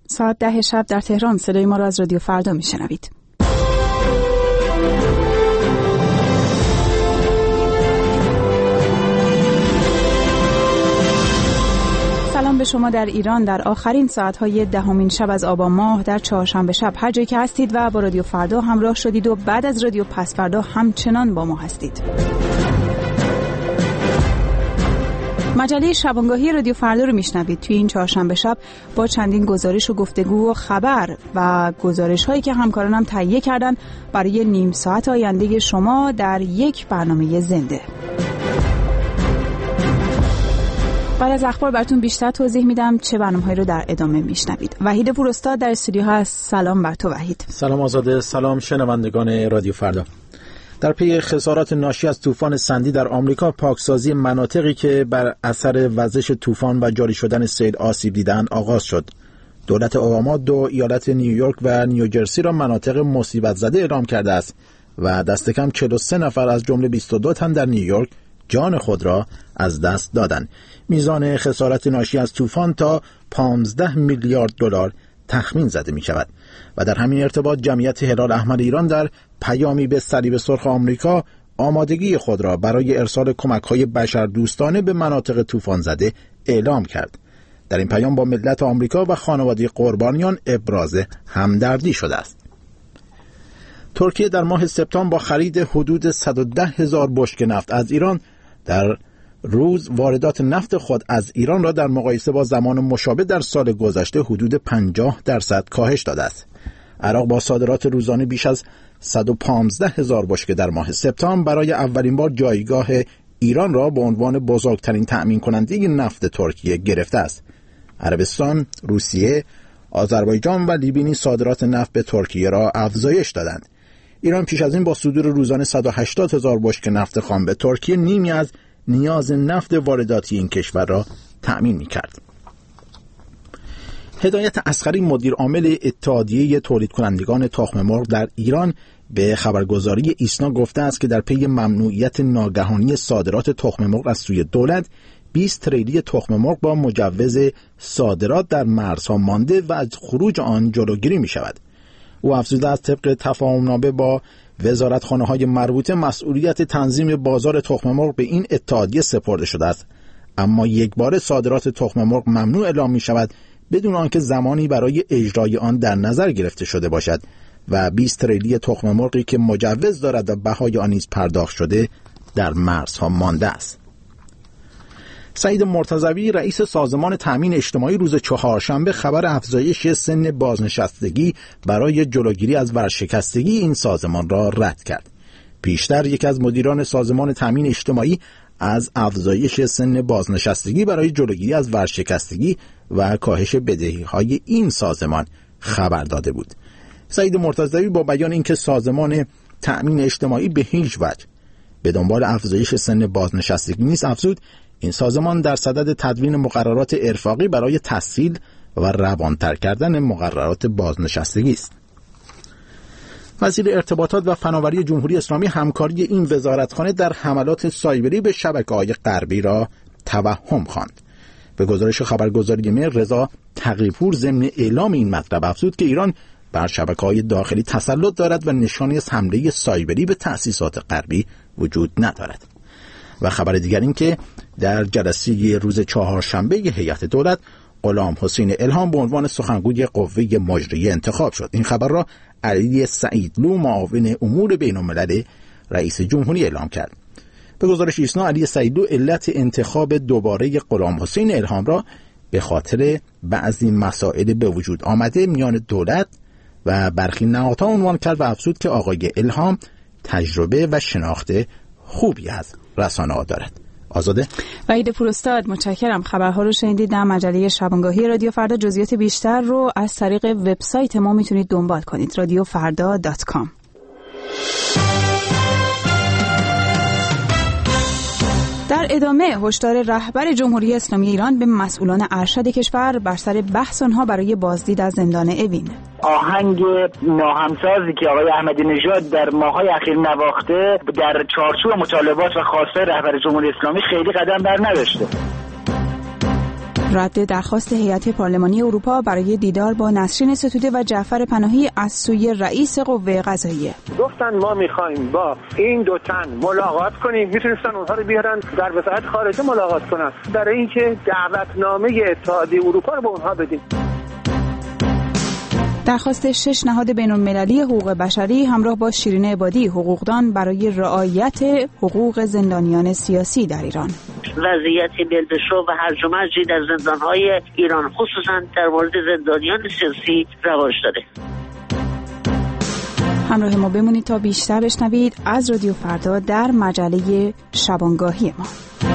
ساعت 10 شب در تهران صدای ما را از رادیو فردا میشنوید. سلام به شما در ایران در آخرین ساعت‌های دهمین شب از آبان ماه در چهارشنبه شب، هر جایی که هستید و با رادیو فردا همراه شدید و بعد از رادیو پس فردا همچنان با ما هستید. مجله شبانگاهی رادیو فردا رو میشنوید. توی این چهارشنبه شب با چندین گزارش و گفتگو و خبر و گزارش‌هایی که همکارانم تهیه کردن برای نیم ساعت آینده شما در یک برنامه زنده. بعد از اخبار براتون بیشتر توضیح میدم چه برنامه‌هایی رو در ادامه میشنوید. وحید پوراستاد در استودیو هست. سلام بر تو وحید. سلام آزاده، سلام شنوندگان رادیو فردا. در پی خسارات ناشی از طوفان سندی در آمریکا، پاکسازی مناطقی که بر اثر وزش طوفان و جاری شدن سیل آسیب دیدند آغاز شد. دولت اوباما 2 ایالت نیویورک و نیوجرسی را مناطق مصیبت زده اعلام کرده است و دست کم 43 نفر از جمله 22 تن در نیویورک جان خود را از دست دادند. میزان خسارت ناشی از طوفان تا 15 میلیارد دلار تخمین زده می شود و در همین ارتباط جمعیت هلال احمر ایران در پیامی به صلیب سرخ آمریکا آمادگی خود را برای ارسال کمک‌های بشردوستانه به مناطق طوفان زده اعلام کرد. در این پیام با ملت آمریکا و خانواده قربانیان ابراز همدردی شده است. ترکیه در ماه سپتامبر با خرید حدود 110,000 بشکه نفت از ایران در روز واردات نفت خود از ایران را در مقایسه با زمان مشابه در سال گذشته حدود 50% کاهش داده است. عراق با صادرات روزانه بیش از 115,000 بشکه در ماه سپتامبر برای اولین بار جایگاه ایران را به عنوان بزرگترین تأمین کننده نفت ترکیه گرفته است. عربستان، روسیه، آذربایجان و لیبی صادرات نفت به ترکیه را افزایش دادند. ایران پیش از این با صدور روزانه 180,000 بشکه نفت خام به ترکیه نیمی از نیاز نفت وارداتی این کشور را تأمین می‌کرد. هدایت اصغری مدیر عامل اتحادیه تولید کنندگان تخم مرغ در ایران به خبرگزاری ایسنا گفته است که در پی ممنوعیت ناگهانی صادرات تخم مرغ از سوی دولت 20 تریلی تخم مرغ با مجوز صادرات در مرزها مانده و از خروج آن جلوگیری می‌شود. او افزوده است طبق تفاهم‌نامه با وزارتخانه‌های مربوطه مسئولیت تنظیم بازار تخم مرغ به این اتحادیه سپرده شده است، اما یکباره صادرات تخم مرغ ممنوع اعلام می‌شود بدون آنکه زمانی برای اجرای آن در نظر گرفته شده باشد و 20 تریلی تخم مرغی که مجوز دارد و بهای آن نیز پرداخت شده در مرزها مانده است. سعید مرتضوی رئیس سازمان تأمین اجتماعی روز چهارشنبه خبر افزایش سن بازنشستگی برای جلوگیری از ورشکستگی این سازمان را رد کرد. پیشتر یکی از مدیران سازمان تأمین اجتماعی از افزایش سن بازنشستگی برای جلوگیری از ورشکستگی و کاهش بدهی‌های این سازمان خبر داده بود. سعید مرتضوی با بیان اینکه سازمان تأمین اجتماعی به هیچ وجه به دنبال افزایش سن بازنشستگی نیست، افزود این سازمان در صدد تدوین مقررات ارفاقی برای تسهیل و روانتر کردن مقررات بازنشستگی است. وزیر ارتباطات و فناوری جمهوری اسلامی همکاری این وزارتخانه در حملات سایبری به شبکه‌های غربی را توهم خواند. به گزارش خبرگزاری مهر، رضا تقی‌پور ضمن اعلام این مطلب افزود که ایران بر شبکه‌های داخلی تسلط دارد و نشانی از حمله سایبری به تأسیسات غربی وجود ندارد. و خبر دیگر این که در جلسه روز چهارشنبه هیئت دولت غلام حسین الهام به عنوان سخنگوی قوه مجریه انتخاب شد. این خبر را علی سعیدلو معاون امور بین‌الملل رئیس جمهوری اعلام کرد. به گزارش ایسنا، علی سعیدلو علت انتخاب دوباره غلام حسین الهام را به خاطر بعضی مسائل به وجود آمده میان دولت و برخی نهادها عنوان کرد و افزود که آقای الهام تجربه و شناخت خوبی از رسانه‌ها دارد. آزاده. وحید پوراستاد، متشکرم. خبرها رو شنیدید. در مجله شبانگاهی رادیو فردا جزئیات بیشتر رو از طریق وبسایت ما میتونید دنبال کنید، radiofarda.com. در ادامه هشدار رهبر جمهوری اسلامی ایران به مسئولان ارشد کشور بر سر بحث آنها برای بازدید از زندان اوین. آهنگ ناهمسازی که آقای احمدی نژاد در ماه‌های اخیر نواخته در چارچوب مطالبات و خواست‌های رهبر جمهوری اسلامی خیلی قدم بر نداشته. رد درخواست هیئت پارلمانی اروپا برای دیدار با نسرین ستوده و جعفر پناهی از سوی رئیس قوه قضاییه. گفتن ما میخوایم با این دو تن ملاقات کنیم، میتونستن اونها رو بیارن در وزارت خارجه ملاقات کنن برای اینکه دعوتنامه اتحادیه اروپا رو به اونها بدیم. درخواست 6 نهاد بین‌المللی حقوق بشری همراه با شیرین عبادی حقوقدان برای رعایت حقوق زندانیان سیاسی در ایران. وضعیت بلبشو و هرج و مرجی در زندان‌های ایران خصوصا در مورد زندانیان سیاسی رواج داره. همراه ما بمونید تا بیشتر بشنوید از رادیو فردا در مجله شبانگاهی ما.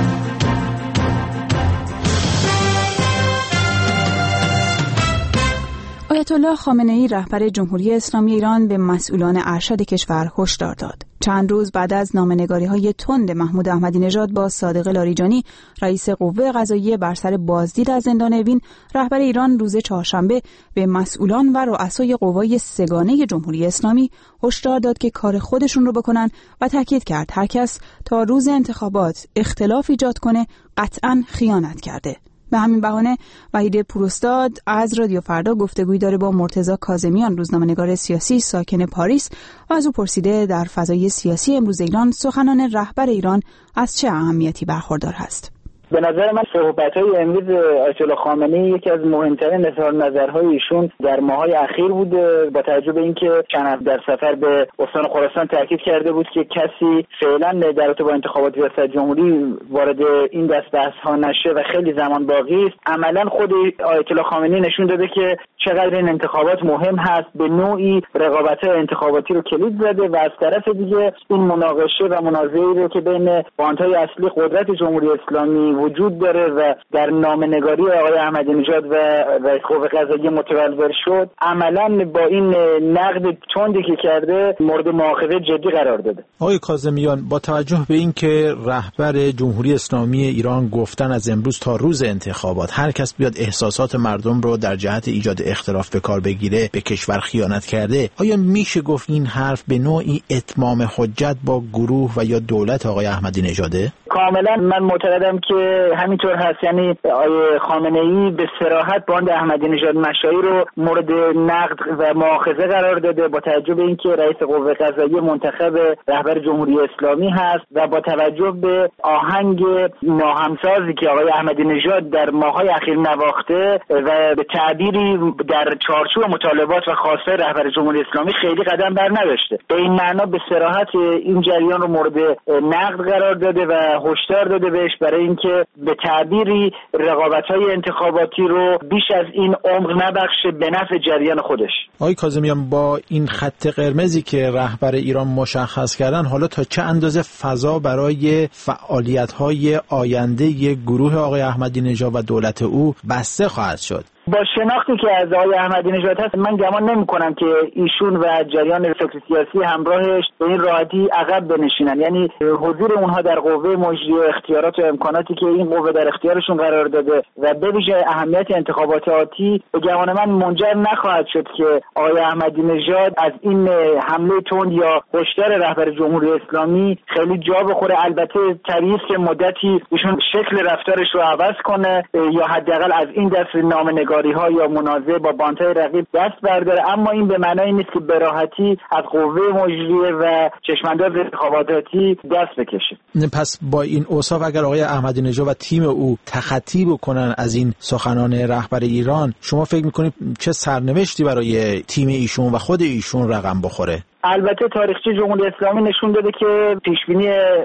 آیت الله خامنه‌ای رهبر جمهوری اسلامی ایران به مسئولان ارشد کشور هشدار داد. چند روز بعد از نامه‌نگاری‌های تند محمود احمدی نژاد با صادق لاریجانی رئیس قوه قضاییه بر سر بازدید از زندان اوین، رهبر ایران روز چهارشنبه به مسئولان و رؤسای قوای سگانه جمهوری اسلامی هشدار داد که کار خودشون رو بکنن و تاکید کرد هر کس تا روز انتخابات اختلاف ایجاد کنه قطعاً خیانت کرده. به همین بهانه وحید پوراستاد از رادیو فردا گفتگویی داره با مرتضی کاظمیان، روزنامه‌نگار سیاسی ساکن پاریس، و از او پرسیده در فضای سیاسی امروز ایران سخنان رهبر ایران از چه اهمیتی برخوردار هست. به نظر من صحبت‌های امروز آیت الله خامنه‌ای یکی از مهمترین اظهار نظرهای ایشون در ماه‌های اخیر بوده، با توجه به اینکه چند هفته در سفر به استان خراسان تاکید کرده بود که کسی فعلا در رابطه با انتخابات ریاست جمهوری وارد این دست بحث‌ها نشه و خیلی زمان باقی است. عملاً خود آیت الله خامنه‌ای نشون داده که چقدر این انتخابات مهم هست، به نوعی رقابت‌های انتخاباتی رو کلید زده و از طرف دیگه این مناقشه و منازعه‌ای رو که بین باندهای اصلی قدرت جمهوری اسلامی وجود داره و در نامه‌نگاری آقای احمدی نژاد و رئیس قوه قضاییه متولد شد، عملاً با این نقد تندی که کرده مورد مؤاخذه جدی قرار داده. آقای کاظمیان، با توجه به اینکه رهبر جمهوری اسلامی ایران گفتن از امروز تا روز انتخابات هر کس بیاد احساسات مردم رو در جهت ایجاد اختلاف به کار بگیره به کشور خیانت کرده، آیا میشه گفت این حرف به نوعی اتمام حجت با گروه و یا دولت آقای احمدی نژاده؟ کاملا من معتقدم که همینطور هست. یعنی آقای خامنه‌ای به صراحت باند احمدی نژاد مشایی رو مورد نقد و مؤاخذه قرار داده، با توجه به اینکه رئیس قوه قضاییه منتخب رهبر جمهوری اسلامی هست و با توجه به آهنگ ناهمسازی که آقای احمدی نژاد در ماه‌های اخیر نواخته و به تعبیری در چارچوب مطالبات و خواست‌های رهبر جمهوری اسلامی خیلی قدم بر نداشته. به این معنا به صراحت این جریان رو مورد نقد قرار داده و هشدار داده بهش برای اینکه به تعبیری رقابت‌های انتخاباتی رو بیش از این عمق نبخشه به نفع جریان خودش. آقای کاظمیان، با این خط قرمزی که رهبر ایران مشخص کردن، حالا تا چه اندازه فضا برای فعالیت‌های آینده گروه آقای احمدی نژاد و دولت او بسته خواهد شد؟ با شناختی که از آقای احمدی نژاد هست، من گمان نمی‌کنم که ایشون و جریان فکر سیاسی همراهش به این راحتی عقب بنشینن. یعنی حضور اونها در قوه مجریه، اختیارات و امکاناتی که این قوه در اختیارشون قرار داده و به ویژه اهمیت انتخابات آتی، به گمان من منجر نخواهد شد که آقای احمدی نژاد از این حمله تند یا هشدار رهبر جمهوری اسلامی خیلی جا بخوره. البته طبیعیه که مدتی ایشون شکل رفتارش رو عوض کنه یا حداقل از این دست نامه‌نگاری ها یا منازعه با باندهای رقیب دست برداره، اما این به معنای نیست که به راحتی از قوه مجریه و چشمانداز انتخاباتی دست بکشه. پس با این اوصاف اگر آقای احمدی نژاد و تیم او تخطی بکنن از این سخنان رهبر ایران، شما فکر میکنید چه سرنوشتی برای تیم ایشون و خود ایشون رقم بخوره؟ البته تاریخچه جمهوری اسلامی نشون داده که پیشبینی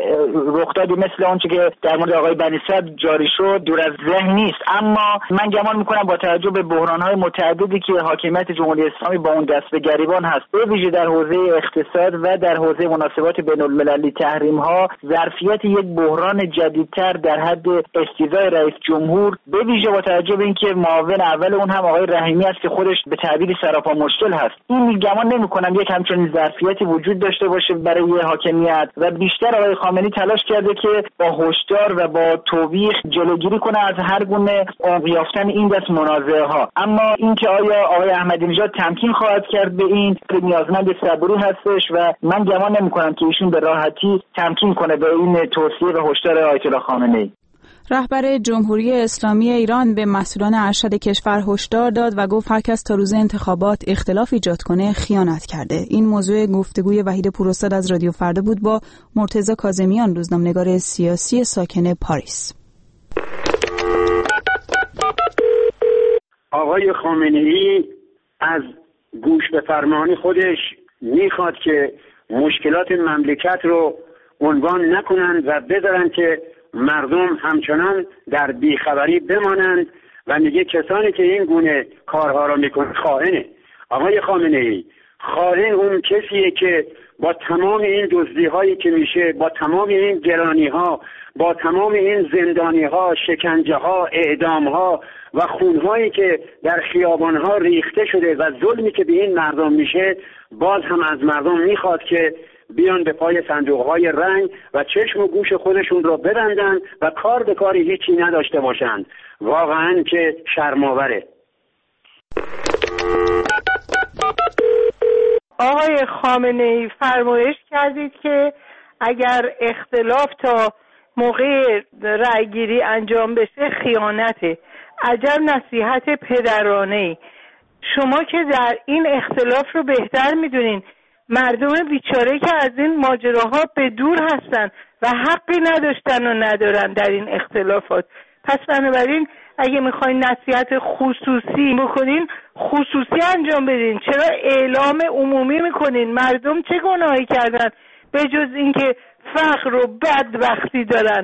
رخدادی مثل آنچه که در مورد آقای بنی صدر جاری شد دور از ذهن نیست، اما من گمان میکنم با توجه به بحران‌های متعددی که حاکمیت جمهوری اسلامی با اون دست به گریبان هست، به ویژه در حوزه اقتصاد و در حوزه مناسبات بین‌المللی، تحریم‌ها، ظرفیت یک بحران جدیدتر در حد استیضاح رئیس جمهور، به ویژه با توجه به اینکه معاون اول اون هم آقای رحیمی است که خودش به تعبیری سراپا مشکل هست، این گمان نمی‌کنم یک همچین ظرفیتی وجود داشته باشه برای حاکمیت و بیشتر آقای خامنه‌ای تلاش کرده که با هشدار و با توبیخ جلوگیری کنه از هر گونه عمق یافتن این دست منازعه ها. اما اینکه آیا آقای احمدی نژاد تمکین خواهد کرد به این نیازمند صبوری هستش و من گمان نمی‌کنم که ایشون به راحتی تمکین کنه به این توصیه و هشدار آیت الله خامنه‌ای. رهبر جمهوری اسلامی ایران به مسئولان ارشد کشور هشدار داد و گفت هر کس تا روز انتخابات اختلاف ایجاد کنه خیانت کرده. این موضوع گفتگوی وحید پوراستاد از رادیو فردا بود با مرتضی کاظمیان، روزنامه‌نگار سیاسی ساکن پاریس. آقای خامنه‌ای از گوش به فرمان خودش میخواد که مشکلات مملکت رو عنوان نکنند و بذارن که مردم همچنان در بیخبری بمانند و میگه کسانی که این گونه کارها را میکنن خائنه. آقای خامنه‌ای، خائن اون کسیه که با تمام این دزدی هایی که میشه، با تمام این گرانی ها، با تمام این زندانی ها، شکنجه ها، اعدام ها و خون هایی که در خیابان ها ریخته شده و ظلمی که به این مردم میشه، باز هم از مردم میخواد که بیان به پای صندوق های رنگ و چشم و گوش خودشون رو ببندن و کار به کاری هیچی نداشته باشند. واقعا که شرم‌آوره. آقای خامنه‌ای فرمایش کردید که اگر اختلاف تا موقع رأیگیری انجام بشه خیانته. عجب نصیحت پدرانه‌ای. شما که در این اختلاف رو بهتر میدونین، مردم بیچاره که از این ماجراها به دور هستن و حقی نداشتن و ندارن در این اختلافات. پس بنابراین اگه میخواین نصیحت خصوصی بکنین خصوصی انجام بدین. چرا اعلام عمومی میکنین؟ مردم چه گناهی کردن به جز اینکه فقر و بدبختی دارن؟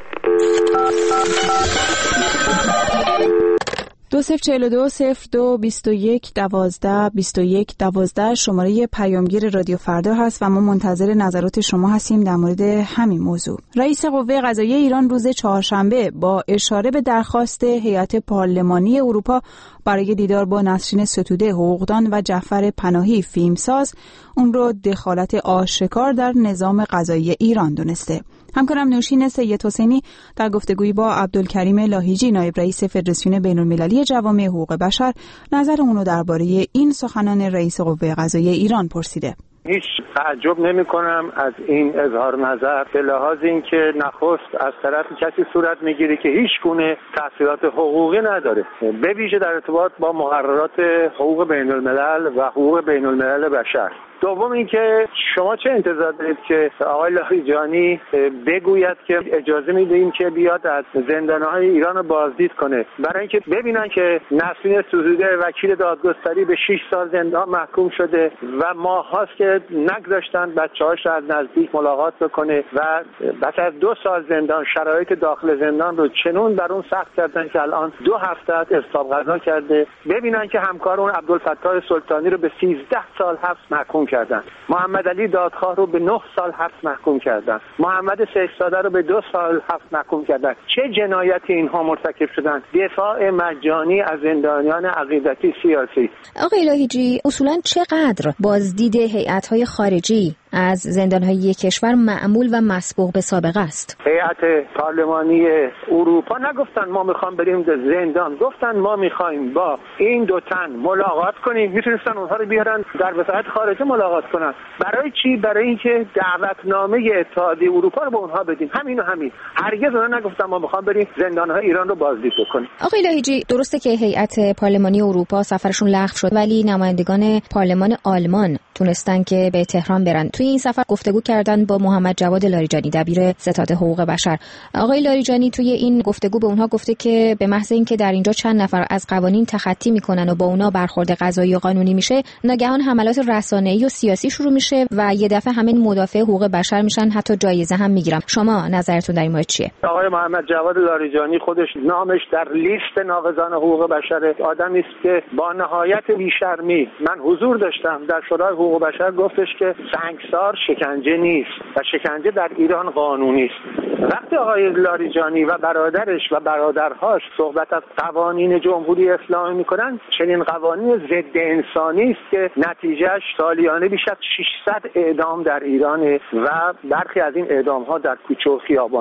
2042-02-21-12 شماره پیامگیر رادیو فردا هست و ما منتظر نظرات شما هستیم در مورد همین موضوع. رئیس قوه قضاییه ایران روز چهارشنبه با اشاره به درخواست هیئت پارلمانی اروپا برای دیدار با نسرین ستوده حقوقدان و جعفر پناهی فیلمساز اون رو دخالت آشکار در نظام قضایی ایران دونسته. همکارم نوشین سید حسینی در گفتگویی با عبدالکریم لاهیجی نایب رئیس فدراسیون بین‌المللی جوامع حقوق بشر نظر اونو درباره این سخنان رئیس قوه قضاییه ایران پرسیده. هیچ تعجب نمی کنم از این اظهار نظر به لحاظ اینکه نخست از طرف کسی صورت میگیره که هیچ گونه تأثیرات حقوقی نداره، به ویژه در ارتباط با مقررات حقوق بین الملل و حقوق بین الملل بشر. دوم اینکه شما چه انتظار دارید که آقای لاهیجانی بگوید که اجازه میدیم که بیاد از زندانهای ایران رو بازدید کنه، برای اینکه ببینن که نسرین ستوده وکیل دادگستری به 6 سال زندان محکوم شده و ماهاست که نگذاشتن بچه‌هاش از نزدیک ملاقات بکنه و بعد از 2 سال زندان شرایط داخل زندان رو چنون بر اون سخت کردن که الان 2 هفته اسباب قضا کرده. ببینن که همکار اون عبدالفتاح سلطانی رو به 13 سال حبس محکوم کردن، محمد علی دادخواه رو به 9 سال حبس محکوم کردن، محمد سیف‌زاده رو به 2 سال حبس محکوم کردن. چه جنایتی اینها مرتکب شدن؟ دفاع مجانی از زندانیان عقیدتی سیاسی. آقای لاهیجی، اصولاً چقدر بازدید هیئت‌های خارجی از زندان‌های یک کشور معمول و مسبوق به سابقه است؟ هیئت پارلمانی اروپا نگفتن ما میخوام بریم زندان، گفتن ما میخوایم با این 2 تن ملاقات کنیم. میتونستن اونها رو بیارن در وزارت خارجه ملاقات کنن. برای چی؟ برای اینکه دعوتنامه اتحادیه اروپا رو به اونها بدیم. همین و همین. هرگز اونها نگفتن ما میخوام بریم زندان‌های ایران رو بازدید کنیم. آقای لاهیجی، درسته که هیئت پارلمانی اروپا سفرشون لغو شد، ولی نمایندگان پارلمان آلمان تونستن که به تهران برن. توی این سفر گفتگو کردن با محمد جواد لاریجانی، دبیر ستاد حقوق بشر. آقای لاریجانی توی این گفتگو به اونها گفته که به محض اینکه در اینجا چند نفر از قوانین تخطی میکنن و با اونا برخورد قضایی و قانونی میشه، ناگهان حملات رسانه‌ای و سیاسی شروع میشه و یه دفعه همین مدافع حقوق بشر میشن، حتی جایزه هم میگیرن. شما نظرتون در این مورد چیه؟ آقای محمد جواد لاریجانی خودش نامش در لیست ناقضان حقوق بشر. آدمی است که با نهایت بی‌شرمی، من حضور داشتم در شورای حقوق بشر، گفتش که سنگسار شکنجه نیست و شکنجه در ایران قانونی است. وقتی آقای لاریجانی و برادرش و برادرهاش صحبت از قوانین جمهوری اسلامی میکنن، چنین قوانین ضد انسانی است که نتیجهش سالیانه بیش از 600 اعدام در ایران و برخی از این اعدام ها در کوچه و خیابان.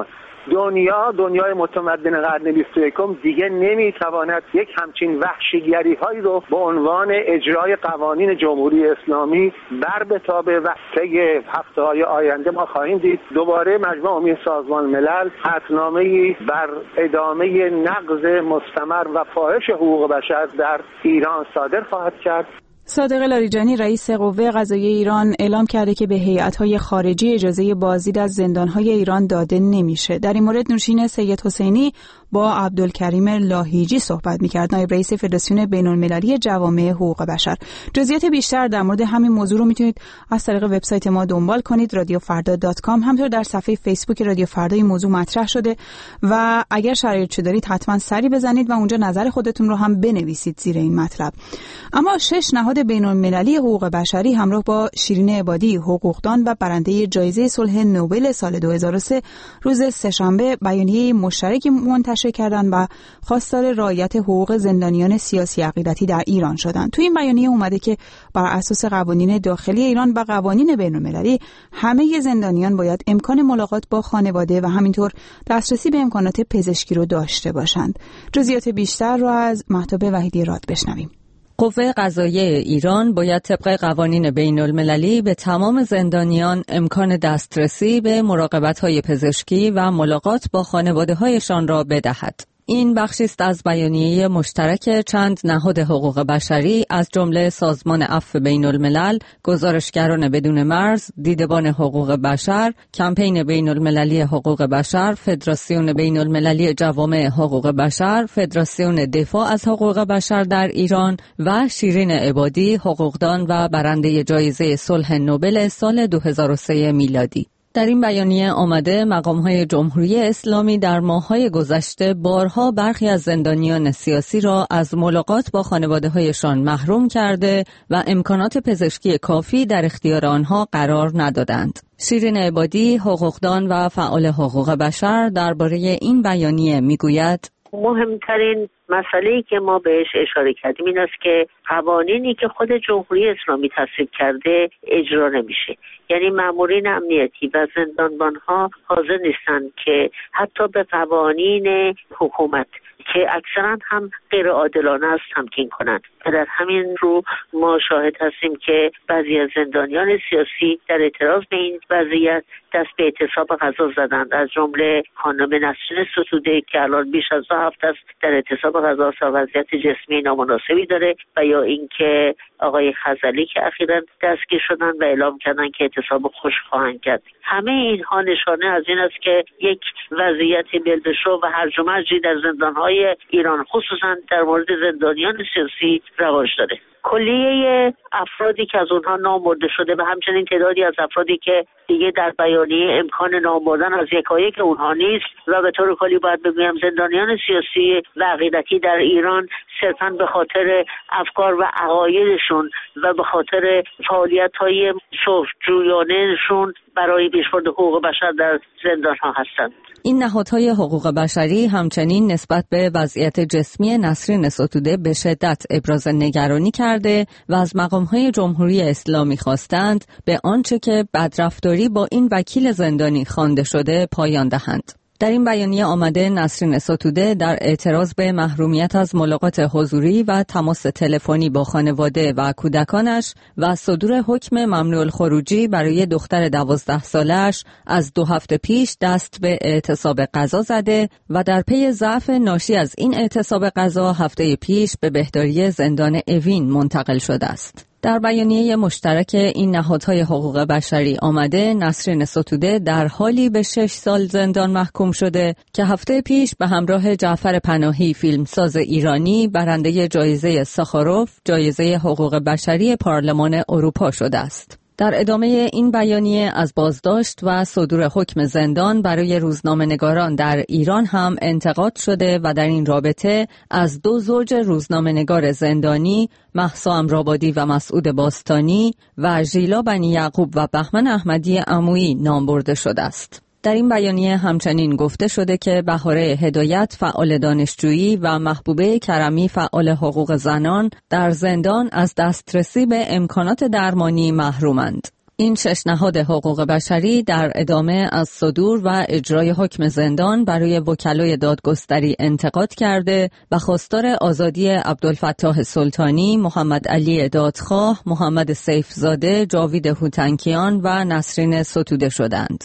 دنیای متمدن قرن 21 دیگه نمیتواند یک همچین وحشیگری هایی رو به عنوان اجرای قوانین جمهوری اسلامی بر بتابه و طی هفته‌های آینده ما خواهیم دید دوباره مجمع عمومی سازمان ملل قطعنامه‌ای بر ادامه نقض مستمر و فاحش حقوق بشر در ایران صادر خواهد کرد. صادق لاریجانی رئیس قوه قضاییه ایران اعلام کرده که به هیئت‌های خارجی اجازه بازدید از زندان‌های ایران داده نمیشه. در این مورد نوشین سید حسینی با عبدالکریم لاهیجی صحبت می‌کرد، نایب رئیس فدراسیون بین‌المللی جوامع حقوق بشر. جزئیات بیشتر در مورد همین موضوع رو میتونید از طریق وبسایت ما دنبال کنید radiofarda.com. همینطور در صفحه فیسبوک رادیو فردا این موضوع مطرح شده و اگر شرایط دارید حتما سری بزنید و اونجا نظر خودتون رو هم بنویسید زیر این مطلب. اما 6 نهاد بین‌المللی حقوق بشری همراه با شیرین عبادی، حقوقدان و برنده جایزه صلح نوبل سال 2003 روز سه‌شنبه بیانیه مشترکی منتشر کردند و خواستار رعایت حقوق زندانیان سیاسی عقیدتی در ایران شدند. تو این بیانیه اومده که بر اساس قوانین داخلی ایران و قوانین بین‌المللی همه زندانیان باید امکان ملاقات با خانواده و همینطور دسترسی به امکانات پزشکی رو داشته باشند. جزئیات بیشتر رو از مهتاب وحیدی راد بشنویم. قوه قضاییه ایران باید طبق قوانین بین المللی به تمام زندانیان امکان دسترسی به مراقبت‌های پزشکی و ملاقات با خانواده‌هایشان را بدهد. این بخشی است از بیانیه مشترک چند نهاد حقوق بشری از جمله سازمان عفو بین الملل، گزارشگران بدون مرز، دیدبان حقوق بشر، کمپین بین المللی حقوق بشر، فدراسیون بین المللی جوامع حقوق بشر، فدراسیون دفاع از حقوق بشر در ایران و شیرین عبادی، حقوقدان و برنده جایزه صلح نوبل سال 2003 میلادی. در این بیانیه آمده مقام‌های جمهوری اسلامی در ماه‌های گذشته بارها برخی از زندانیان سیاسی را از ملاقات با خانواده‌هایشان محروم کرده و امکانات پزشکی کافی در اختیار آنها قرار ندادند. شیرین عبادی، حقوقدان و فعال حقوق بشر درباره این بیانیه میگوید: مهمترین مسئله‌ای که ما بهش اشاره کردیم این است که قوانینی که خود جمهوری اسلامی تصویب کرده اجرا نمیشه. یعنی مامورین امنیتی و زندانبان‌ها حاضر نیستن که حتی به قوانین حکومت که اکثرا هم غیر عادلانه است تمکین کنند. و در همین رو ما شاهد هستیم که بعضی از زندانیان سیاسی در اعتراض به این وضعیت دست به اعتصاب غذا زدند، از جمله خانم نسرین ستوده که الان بیش از 2 هفته است در اعتصاب غذا است و وضعیت جسمی نامناسبی داره، و یا اینکه آقای خزعلی که اخیراً دستگیر شدن و اعلام کردن که اعتصاب خوش خواهند کرد. همه اینها نشانه از این است که یک وضعیت بلبشو و هرج و مرجی در زندان‌های ایران خصوصاً در مورد زندانیان سیاسی رواج داره. کلیه افرادی که از اونها نام برده شده و همچنین تعدادی از افرادی که دیگه در بیانیه امکان نام بردن از یکایک اونها نیست و به طور کلی باید بگویم زندانیان سیاسی و عقیدتی در ایران صرفاً به خاطر افکار و عقایدشون و به خاطر فعالیت‌های صلح‌جویانه‌شون برای پیشبرد حقوق بشر در زندان‌ها هستند. این نهادهای حقوق بشری همچنین نسبت به وضعیت جسمی نسرین ستوده به شدت ابراز نگرانی کرده و از مقام‌های جمهوری اسلامی خواستند به آنچه که بدرفتاری با این وکیل زندانی خوانده شده پایان دهند. در این بیانیه آمده نسرین ستوده در اعتراض به محرومیت از ملاقات حضوری و تماس تلفنی با خانواده و کودکانش و صدور حکم ممنوع الخروجی برای دختر 12 سالش از 2 هفته پیش دست به اعتصاب غذا زده و در پی ضعف ناشی از این اعتصاب غذا هفته پیش به بهداری زندان اوین منتقل شده است. در بیانیه مشترک این نهادهای حقوق بشری آمده نسرین ستوده در حالی به 6 سال زندان محکوم شده که هفته پیش به همراه جعفر پناهی فیلمساز ایرانی برنده جایزه ساخاروف جایزه حقوق بشری پارلمان اروپا شده است. در ادامه این بیانیه از بازداشت و صدور حکم زندان برای روزنامه‌نگاران در ایران هم انتقاد شده و در این رابطه از 2 زوج روزنامه‌نگار زندانی مهسا امرآبادی و مسعود باستانی و ژیلا بنی یعقوب و بهمن احمدی عمویی نام برده شده است. در این بیانیه همچنین گفته شده که بهاره هدایت فعال دانشجویی و محبوبه کرمی فعال حقوق زنان در زندان از دسترسی به امکانات درمانی محرومند. این 6 نهاد حقوق بشری در ادامه از صدور و اجرای حکم زندان برای وکلای دادگستری انتقاد کرده و خواستار آزادی عبدالفتاح سلطانی، محمد علی دادخواه، محمد سیفزاده، جاوید هوتنکیان و نسرین ستوده شدند.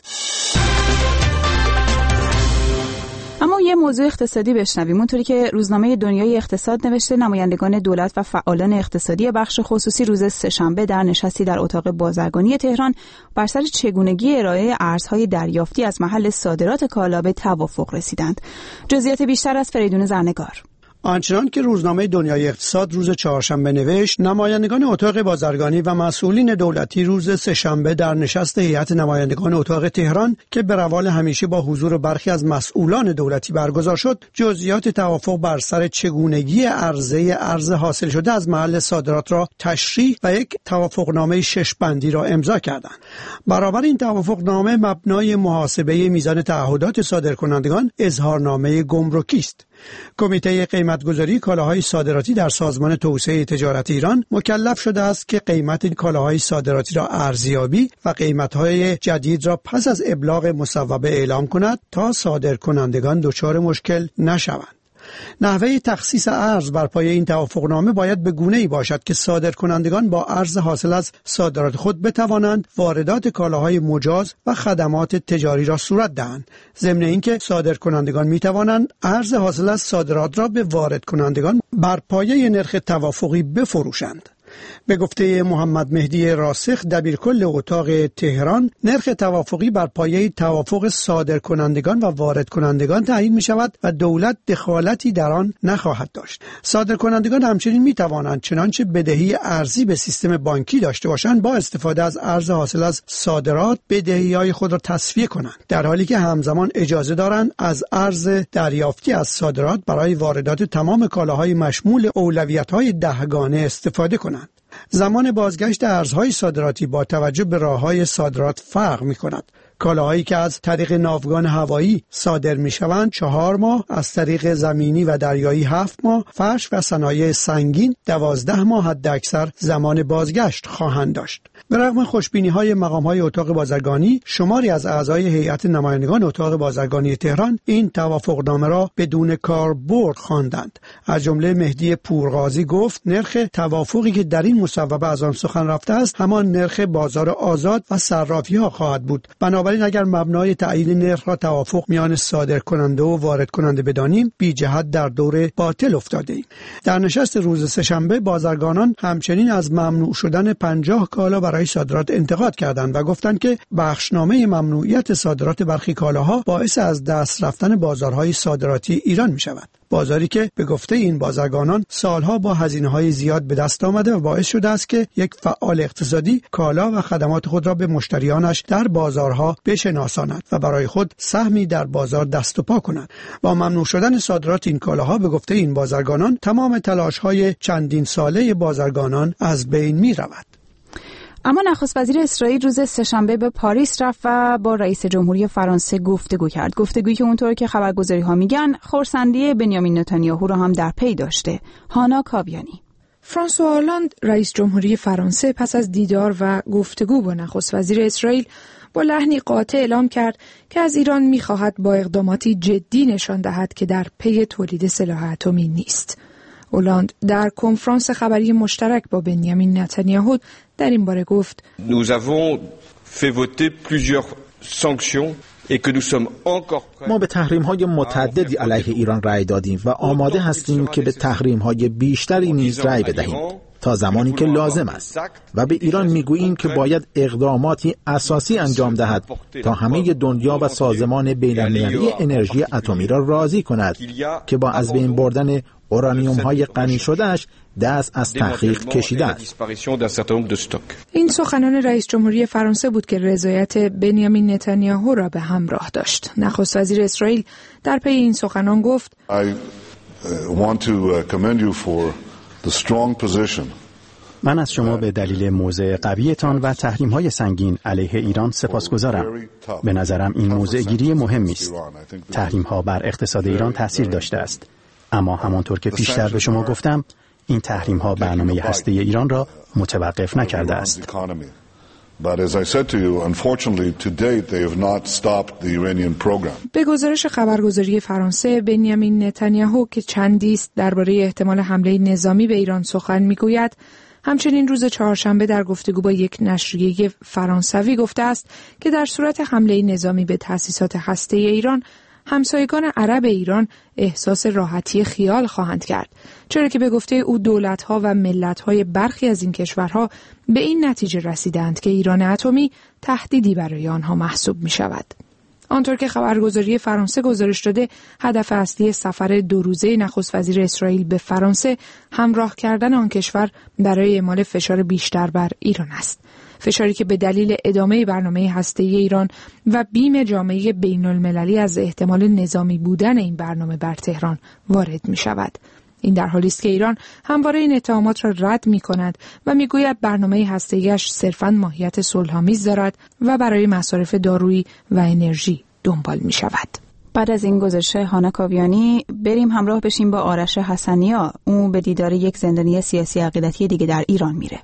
اما یه موضوع اقتصادی بشنویم. اونطوری که روزنامه دنیای اقتصاد نوشته، نمایندگان دولت و فعالان اقتصادی بخش خصوصی روز سه‌شنبه در نشستی در اتاق بازرگانی تهران بر سر چگونگی ارائه ارزهای دریافتی از محل صادرات کالا به توافق رسیدند. جزئیات بیشتر از فریدون زرنگار. آنچنان که روزنامه دنیای اقتصاد روز چهارشنبه نوشت، نمایندگان اتاق بازرگانی و مسئولین دولتی روز سه‌شنبه در نشست هیئت نمایندگان اتاق تهران که به روال همیشه با حضور برخی از مسئولان دولتی برگزار شد، جزئیات توافق بر سر چگونگی ارز حاصل شده از محل صادرات را تشریح و یک توافقنامه 6 بندی را امضا کردند. برابر این توافقنامه مبنای محاسبه میزان تعهدات صادرکنندگان اظهارنامه گمرکی است. کمیته قیمتگذاری کالاهای صادراتی در سازمان توسعه تجارت ایران مکلف شده است که قیمت این کالاهای صادراتی را ارزیابی و قیمت‌های جدید را پس از ابلاغ مصوبه اعلام کند تا صادرکنندگان دچار مشکل نشوند. نحوه تخصیص ارز بر پایه این توافقنامه باید به گونه‌ای باشد که صادرکنندگان با ارز حاصل از صادرات خود بتوانند واردات کالاهای مجاز و خدمات تجاری را صورت دهند، ضمن اینکه صادرکنندگان می‌توانند ارز حاصل از صادرات را به واردکنندگان بر پایه نرخ توافقی بفروشند. به گفته محمد مهدی راسخ، دبیرکل اتاق تهران، نرخ توافقی بر پایه توافق صادرکنندگان و واردکنندگان تعیین می شود و دولت دخالتی در آن نخواهد داشت. صادرکنندگان همچنین می توانند چنانچه بدهی ارزی به سیستم بانکی داشته باشند با استفاده از ارز حاصل از صادرات بدهی‌های خود را تسویه کنند، در حالی که همزمان اجازه دارند از ارز دریافتی از صادرات برای واردات تمام کالاهای مشمول اولویت‌های دهگانه استفاده کنند. زمان بازگشت ارزهای صادراتی با توجه به راه‌های صادرات فرق می‌کند. کالاهایی که از طریق ناوگان هوایی صادر می‌شوند 4 ماه، از طریق زمینی و دریایی 7 ماه، فرش و صنایع سنگین 12 ماه حداکثر زمان بازگشت خواهند داشت. به رغم خوشبینی‌های مقام‌های اتاق بازرگانی، شماری از اعضای هیئت نمایندگان اتاق بازرگانی تهران این توافقنامه را بدون کاربرد خواندند. از جمله مهدی پورغازی گفت نرخ توافقی که در این مصوبه از آن سخن رفته است همان نرخ بازار آزاد و صرافی‌ها خواهد بود. بنابراین اگر مبنای تعیین نرخ را توافق میان صادرکننده و واردکننده بدانیم، بی جهت در دور باطل افتاده ایم. در نشست روز سه‌شنبه بازرگانان همچنین از ممنوع شدن 50 کالا برای صادرات انتقاد کردند و گفتند که بخشنامه ممنوعیت صادرات برخی کالاها باعث از دست رفتن بازارهای صادراتی ایران می شود. بازاری که به گفته این بازرگانان سالها با هزینه‌های زیاد به دست آمده و باعث شده است که یک فعال اقتصادی کالا و خدمات خود را به مشتریانش در بازارها بشناساند و برای خود سهمی در بازار دست و پا کند. با ممنوع شدن صادرات این کالاها به گفته این بازرگانان تمام تلاش‌های چندین ساله بازرگانان از بین می‌رود. اما نخست وزیر اسرائیل روز سه‌شنبه به پاریس رفت و با رئیس جمهوری فرانسه گفتگو کرد. گفتگویی که اونطور که خبرگزاری‌ها میگن خرسندی بنیامین نتانیاهو را هم در پی داشته. هانا کاویانی. فرانسوا آلاند رئیس جمهوری فرانسه پس از دیدار و گفتگو با نخست وزیر اسرائیل با لحنی قاطع اعلام کرد که از ایران می‌خواهد با اقداماتی جدی نشان دهد که در پی تولید سلاح اتمی نیست. اولاند در کنفرانس خبری مشترک با بنیامین نتانیاهو در این باره گفت: Nous avons fait voter plusieurs sanctions et que nous sommes encore prêts. ما به تحریم‌های متعددی علیه ایران رأی دادیم و آماده هستیم که به تحریم‌های بیشتری نیز رأی بدهیم تا زمانی که لازم است و به ایران میگوییم که باید اقداماتی اساسی انجام دهد تا همه دنیا و سازمان بین‌المللی انرژی اتمی را راضی کند که با از بین بردن اورانیوم‌های غنی شده‌اش دست از تحقیق کشیده است. این سخنان رئیس جمهوری فرانسه بود که رضایت بنیامین نتانیاهو را به همراه داشت. نخست وزیر اسرائیل در پی این سخنان گفت: من از شما به دلیل موضع قویتان و تحریم‌های سنگین علیه ایران سپاسگزارم. به نظرم این موضع گیری مهمی است. تحریم‌ها بر اقتصاد ایران تاثیر داشته است. اما همانطور که پیشتر به شما گفتم، این تحریم‌ها برنامه هسته ایران را متوقف نکرده است. But as I said to you, unfortunately to date they have not stopped the Iranian program. به گزارش خبرگزاری فرانسه، بنیامین نتانیاهو که چندی است درباره احتمال حمله نظامی به ایران سخن میگوید، همچنین روز چهارشنبه در گفتگو با یک نشریه فرانسوی گفته است که در صورت حمله نظامی به تأسیسات هسته‌ای ایران، همسایگان عرب ایران احساس راحتی خیال خواهند کرد، چرا که به گفته او دولت‌ها و ملت‌های برخی از این کشورها به این نتیجه رسیدند که ایران اتمی تهدیدی برای آنها محسوب می‌شود. آنطور که خبرگزاری فرانسه گزارش داده، هدف اصلی سفر 2 روزه نخست وزیر اسرائیل به فرانسه همراه کردن آن کشور برای اعمال فشار بیشتر بر ایران است. فشاری که به دلیل ادامه برنامه هسته‌ای ایران و بیم جامعه بین‌المللی از احتمال نظامی بودن این برنامه بر تهران وارد می شود. این در حالی است که ایران همواره این اتهامات را رد می کند و می گوید برنامه هسته‌ایش صرفاً ماهیت صلح‌آمیز دارد و برای مصارف دارویی و انرژی دنبال می شود. بعد از این گزارش هانا کاویانی بریم همراه بشیم با آرش حسنیا. او به دیدار یک زندانی سیاسی عقیدتی دیگه در ایران میره.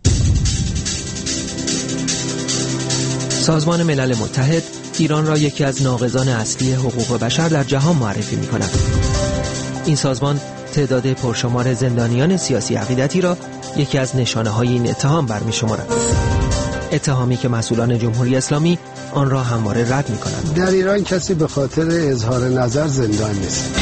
سازمان ملل متحد ایران را یکی از ناقضان اصلی حقوق بشر در جهان معرفی می کند. این سازمان تعداد پرشمار زندانیان سیاسی عقیدتی را یکی از نشانه‌های این اتهام برمی شمارد. اتهامی که مسئولان جمهوری اسلامی آن را همواره رد می کنند. در ایران کسی به خاطر اظهار نظر زندان نیست.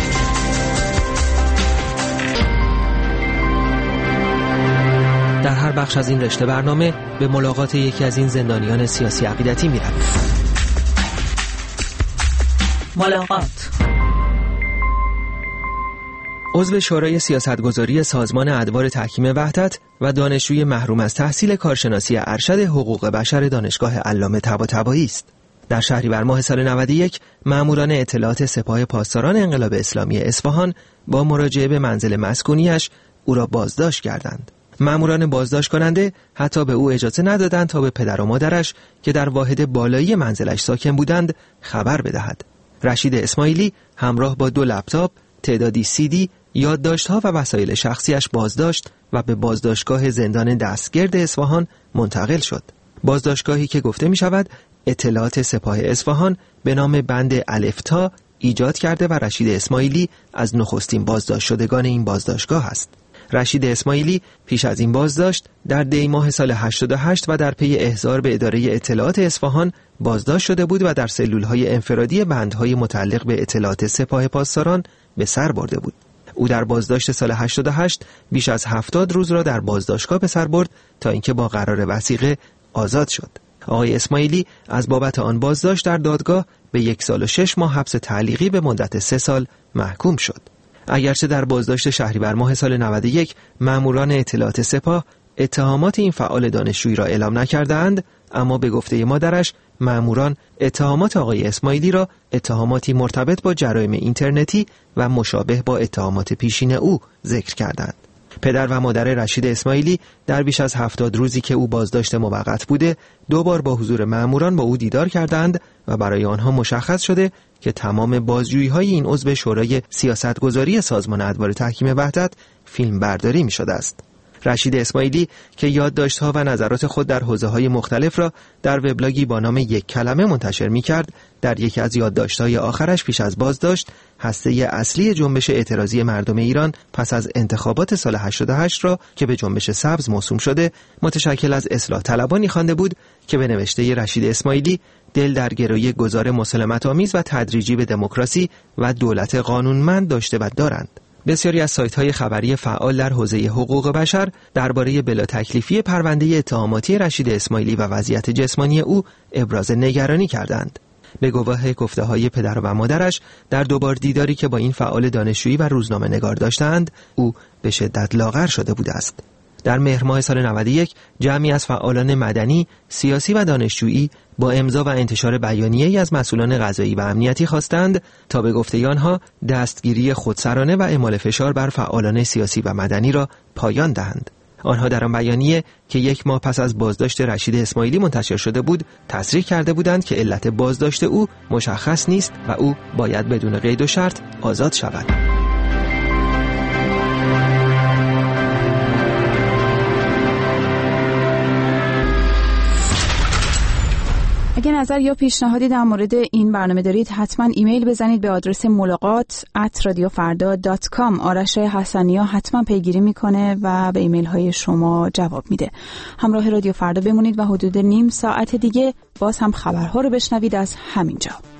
در هر بخش از این رشته برنامه به ملاقات یکی از این زندانیان سیاسی عقیدتی می رویم. ملاقات. عضو شورای سیاستگذاری سازمان ادوار تحکیم وحدت و دانشجوی محروم از تحصیل کارشناسی ارشد حقوق بشر دانشگاه علامه طباطبایی است. در شهریور ماه سال 91 ماموران اطلاعات سپاه پاسداران انقلاب اسلامی اصفهان با مراجعه به منزل مسکونیش او را بازداشت کردند. ماموران بازداشت کننده حتی به او اجازه ندادند تا به پدر و مادرش که در واحد بالایی منزلش ساکن بودند خبر بدهد. رشید اسماعیلی همراه با 2 لپتاپ، تعدادی CD، یادداشت‌ها و وسایل شخصیش بازداشت و به بازداشتگاه زندان دستگرد اصفهان منتقل شد. بازداشتگاهی که گفته می شود اطلاعات سپاه اصفهان به نام بند الفتا ایجاد کرده و رشید اسماعیلی از نخستین بازداشت شدگان این بازداشتگاه است. رشید اسماعیلی پیش از این بازداشت در دی ماه سال 88 و در پی احضار به اداره اطلاعات اصفهان بازداشت شده بود و در سلول‌های انفرادی بندهای متعلق به اطلاعات سپاه پاسداران به سر برده بود. او در بازداشت سال 88 بیش از 70 روز را در بازداشتگاه به سر برد تا اینکه با قرار وثیقه آزاد شد. آقای اسماعیلی از بابت آن بازداشت در دادگاه به 1 سال و 6 ماه حبس تعلیقی به مدت 3 سال محکوم شد. اگرچه در بازداشت شهریور ماه سال 91 ماموران اطلاعات سپاه اتهامات این فعال دانشجویی را اعلام نکردند، اما به گفته مادرش ماموران اتهامات آقای اسماعیلی را اتهاماتی مرتبط با جرایم اینترنتی و مشابه با اتهامات پیشین او ذکر کردند. پدر و مادر رشید اسماعیلی در بیش از 70 روزی که او بازداشت موقت بوده 2 بار با حضور ماموران با او دیدار کردند و برای آنها مشخص شده که تمام بازجویی‌های این عضو شورای سیاستگذاری سازمان ادوار تحکیم وحدت فیلم برداری می‌شده است. رشید اسماعیلی که یادداشت‌ها و نظرات خود در حوزه‌های مختلف را در وبلاگی با نام 1 کلمه منتشر می‌کرد، در یکی از یادداشت‌های آخرش پیش از بازداشت هسته اصلی جنبش اعتراضی مردم ایران پس از انتخابات سال 88 را که به جنبش سبز موسوم شده متشکل از اصلاح طلبانی خوانده بود که به نوشته رشید اسماعیلی دل در گروی گذار مسالمت‌آمیز و تدریجی به دموکراسی و دولت قانونمند داشته و دارند. بسیاری از سایت‌های خبری فعال در حوزه حقوق بشر درباره بلا تکلیفی پرونده اتهاماتی رشید اسماعیلی و وضعیت جسمانی او ابراز نگرانی کردند. به گواه گفته‌های پدر و مادرش در 2 بار دیداری که با این فعال دانشجویی و روزنامه‌نگار داشتند، او به شدت لاغر شده بوده است. در مهر ماه سال 91 جمعی از فعالان مدنی، سیاسی و دانشجویی با امضا و انتشار بیانیه‌ای از مسئولان قضایی و امنیتی خواستند تا به گفته آنها دستگیری خودسرانه و اعمال فشار بر فعالان سیاسی و مدنی را پایان دهند. آنها در آن بیانیه که 1 ماه پس از بازداشت رشید اسماعیلی منتشر شده بود، تصریح کرده بودند که علت بازداشت او مشخص نیست و او باید بدون قید و شرط آزاد شود. نظر یا پیشنهادی در مورد این برنامه دارید حتما ایمیل بزنید به آدرس ملاقات@radiofarda.com. آرش حسنیا حتما پیگیری میکنه و به ایمیل های شما جواب میده. همراه رادیو فردا بمونید و حدود نیم ساعت دیگه باز هم خبرها رو بشنوید از همینجا.